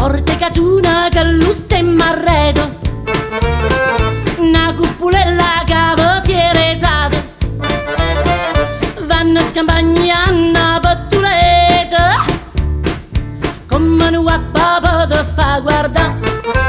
Porte caciuna che luste e marredo, una cupulella che si è rezzata, vanno a scampagnare pattuleta, come un papà ti fa guardare.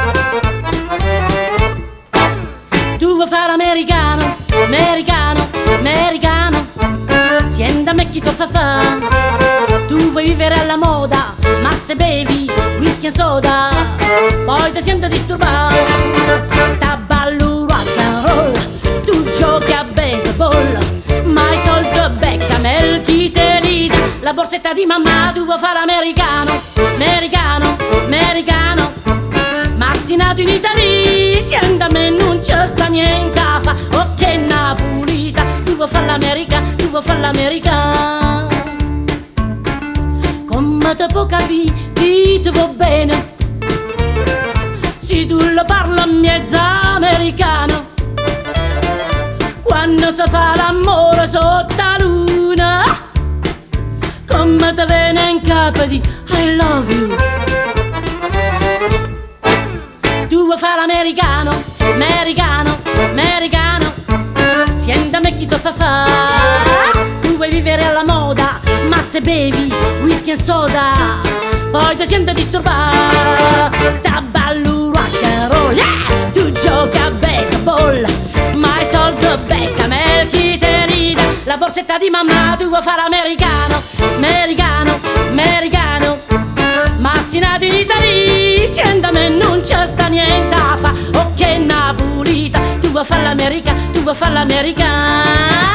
Tu vuoi fare americano, americano, americano, sienta me chi ti fa fare. Tu vuoi vivere alla moda, ma se bevi whisky e soda, poi ti senti disturbato. T'abballo rock and roll, tu giochi a baseball, ma i soldi beccame chi te li dà. La borsetta di mamma, tu vuoi fare americano, americano, americano, ma sei nato in Italia, sienta a me non c'è sta niente a fa. Ok Napolita, tu vuoi fare l'America, tu vuoi fare l'America. Come te può capire che ti va bene se tu lo parli mezzo americano? Quando si fa l'amore sotto la luna, come te viene in capo di I love you. Tu vuoi fare americano, americano, americano, sienta me chi ti fa fare. Tu vuoi vivere alla moda, ma se bevi whisky e soda, poi ti senti disturbato. T'abballo rock and roll, yeah! Tu giochi a baseball, ma i soldi beccame chi te li dà. La borsetta di mamma, tu vuoi fare americano, americano, americano, ma sei nato in Italia, sienta me non c'è sta niente a fa. Ok Napolita, tu vuoi fare l'America, tu vuoi fare l'America.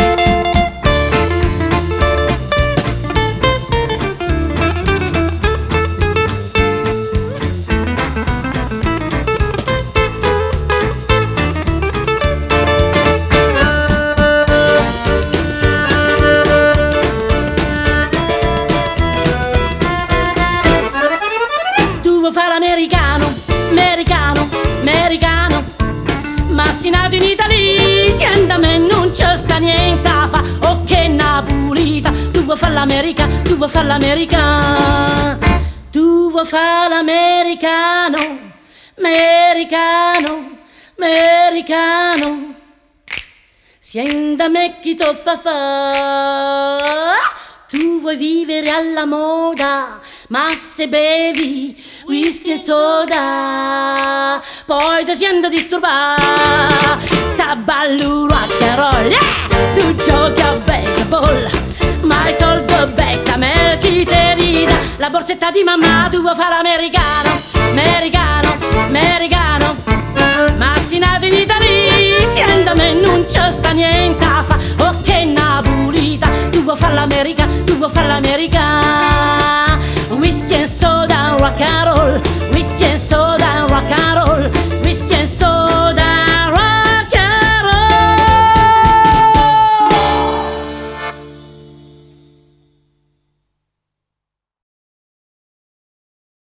Fa l'americano, americano, americano, ma sei nato in Italia, sienta me non c'è sta niente a fa. Ok Napolita, tu vuoi fare l'America, tu vuoi fare l'America. Tu vuoi fare l'americano, americano, americano, sienta me chi ti fa fa. Tu vuoi vivere alla moda, ma se bevi whisky e soda, poi ti senti disturbato. T'abballo rock and roll, yeah! Tu giochi a baseball, ma i soldi beccame chi te li dà. La borsetta di mamma, tu vuoi fare americano, americano, americano, ma sei nato in Italia, sienta me non c'è sta niente a fa. Ok Napolita, tu vuoi fare l'America, tu vuoi fare l'America. Whisky and soda, rock and roll.